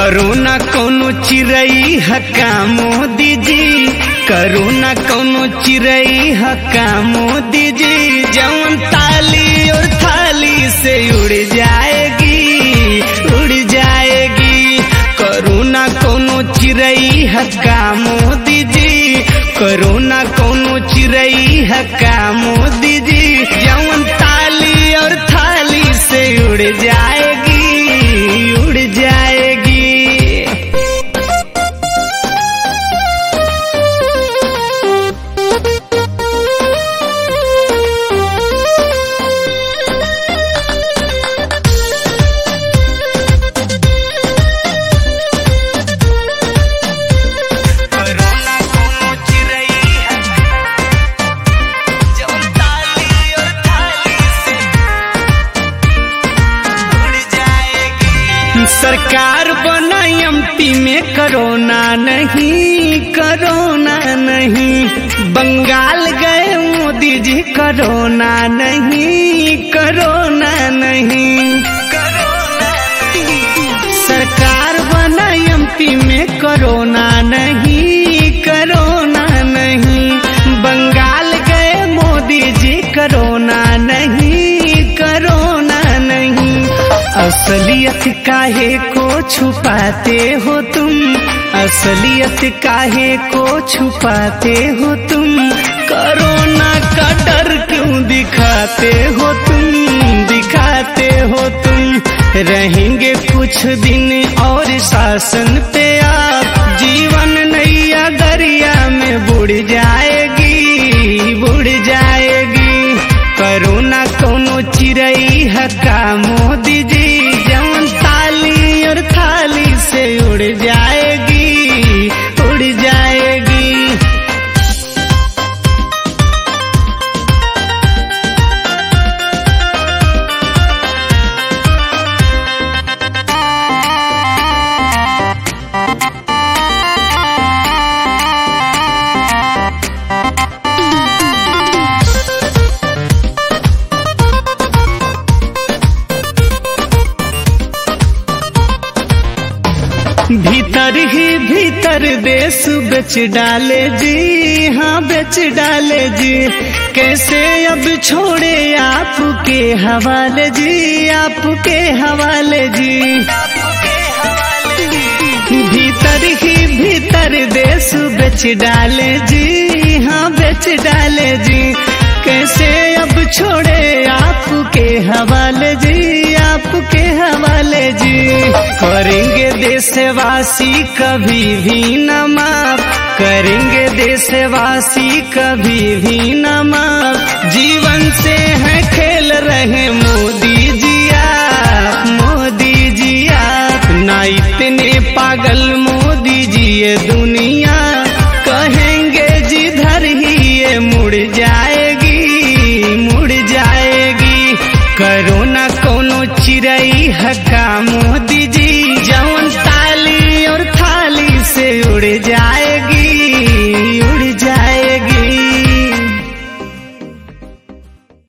करोना कोनो चिरई हका मोदी जी, करोना कोनो चिरई हका मोदी जी, जवन ताली और थाली से उड़ जाएगी, उड़ जाएगी। करोना कोनो चिरई हका मोदी जी, करोना कोनो चिरई हका मोदी जी, जवन ताली और थाली से उड़ जाएगी, उड़ जाएगी। सरकार बनाई एमपी में कोरोना नहीं, कोरोना नहीं। बंगाल गए मोदी जी कोरोना नहीं, कोरोना नहीं। सरकार बनाई एमपी में कोरोना नहीं, कोरोना नहीं। बंगाल गए मोदी जी कोरोना नहीं, कोरोना नहीं। असलियत काहे को छुपाते हो तुम, असलियत काहे को छुपाते हो तुम, कोरोना का डर क्यों दिखाते हो तुम, दिखाते हो तुम। रहेंगे कुछ दिन और शासन पे आप, जीवन नैया दरिया में बुड़ जाएगी, बुड़ जाएगी। करोना कोनो चिरई हका मोदी जी, जवन ताली और थाली से उड़ जाएगी, उड़ जाएगी। भीतर ही भीतर देश बेच डाले जी, हाँ बेच डाले जी। कैसे अब छोड़े आपके हवाले जी, आपके हवाले जी। भीतर ही भीतर देश बेच डाले जी, हाँ बेच डाले जी। कैसे अब छोड़े आपके हवाले जी, आपके हवाले जी। करेंगे देशवासी कभी भी न माफ, करेंगे देशवासी कभी भी न माफ। जीवन से है खेल रहे मोदी जी आप, मोदी जी आप। ना इतने पागल मोदी जी ये दुनिया, कहेंगे जिधर ही ये मुड़ जाएगी, मुड़ जाएगी। करोना कोनो चिरई हका मोदी जी,